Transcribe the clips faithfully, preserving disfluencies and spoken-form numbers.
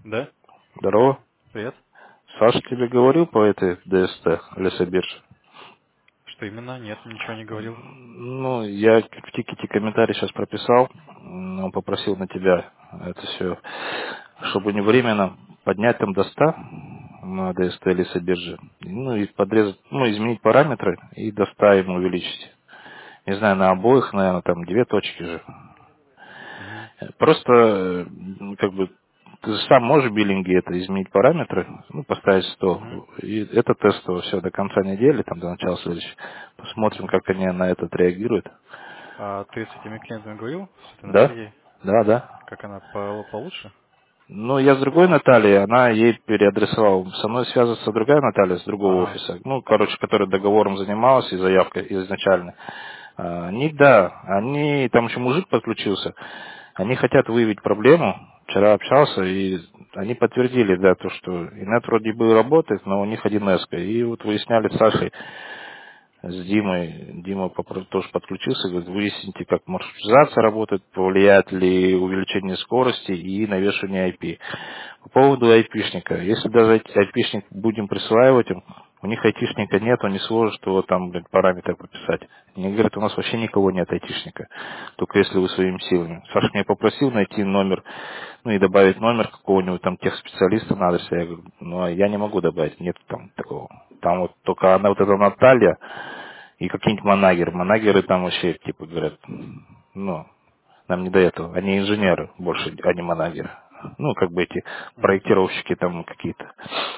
Да? Здорово. Привет. Саша тебе говорил по этой ДСТ, лесобирже? Что именно? Нет, ничего не говорил. Ну, я в тикете комментарий сейчас прописал. м, Он попросил на тебя это все, чтобы не временно поднять там до ста на ДСТ лесобирже. Ну и подрезать, ну, изменить параметры и до ста ему увеличить. Не знаю, на обоих, наверное, там две точки же. Угу. Просто, э, ну, как бы, ты же сам можешь в биллинге это изменить параметры, ну, поставить сто. Угу. И это тестово все до конца недели, там, до начала следующей. Посмотрим, Угу. как они на это реагируют. А ты с этими клиентами говорил? С этой Да? Натальей? Да, да. Как она по получше? Ну, я с другой Натальей, она ей переадресовал. Со мной связывается другая Наталья с другого Ага. офиса. Ну, короче, которая договором занималась и заявкой изначально. А, Они, да, они, там еще мужик подключился. Они хотят выявить проблему. Вчера общался, и они подтвердили, да, то, что инет вроде бы работает, но у них один эско. И вот выясняли с Сашей, с Димой. Дима попро- тоже подключился, говорит, выясните, как маршрутизация работает, повлияет ли увеличение скорости и навешивание ай пи. По поводу айпишника. Если даже айпишник будем присваивать им, у них айтишника нет, он не сможет его там, блин, параметры прописать. Они говорят, у нас вообще никого нет айтишника, только если вы своими силами. Саша меня попросил найти номер, ну и добавить номер какого-нибудь там техспециалиста на адресе. Я говорю, ну а я не могу добавить, нет там такого. Там вот только она, вот эта Наталья и какие-нибудь манагеры. Манагеры там вообще, типа, говорят, ну, нам не до этого. Они инженеры больше, а не манагеры. Ну, как бы эти Угу. проектировщики там какие-то.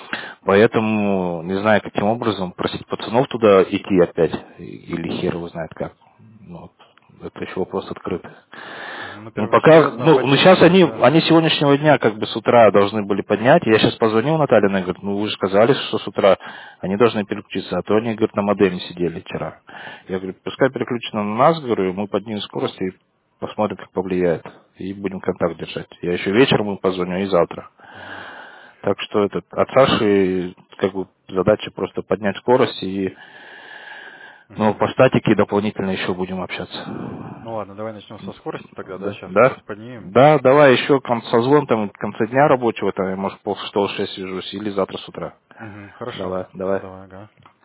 Поэтому не знаю, каким образом просить пацанов туда идти опять. Или хер его знает как. Ну, вот. Это еще вопрос открытый. Ну, Ну, пока, первоочередно ну, ну, поднять сейчас их, они, да. они с сегодняшнего дня как бы с утра должны были поднять. Я сейчас позвонил Наталье, она говорит, ну, вы же сказали, что с утра они должны переключиться, а то они, говорит, на модеме сидели вчера. Я говорю, пускай переключено на нас, говорю, мы поднимем скорость и посмотрим, как повлияет. И будем контакт держать. Я еще вечером им позвоню и завтра. Угу. Так что этот, от Саши как бы задача просто поднять скорость и, ну, Угу. по статике дополнительно еще будем общаться. Ну ладно, давай начнем со скорости тогда, да, Да, сейчас да, скорость поднимем. да, давай еще кон- созвон там в конце дня рабочего, там, я, может, пол шестого шесть свяжусь, или завтра с утра. Угу. Хорошо. Давай, давай. Давай, ага.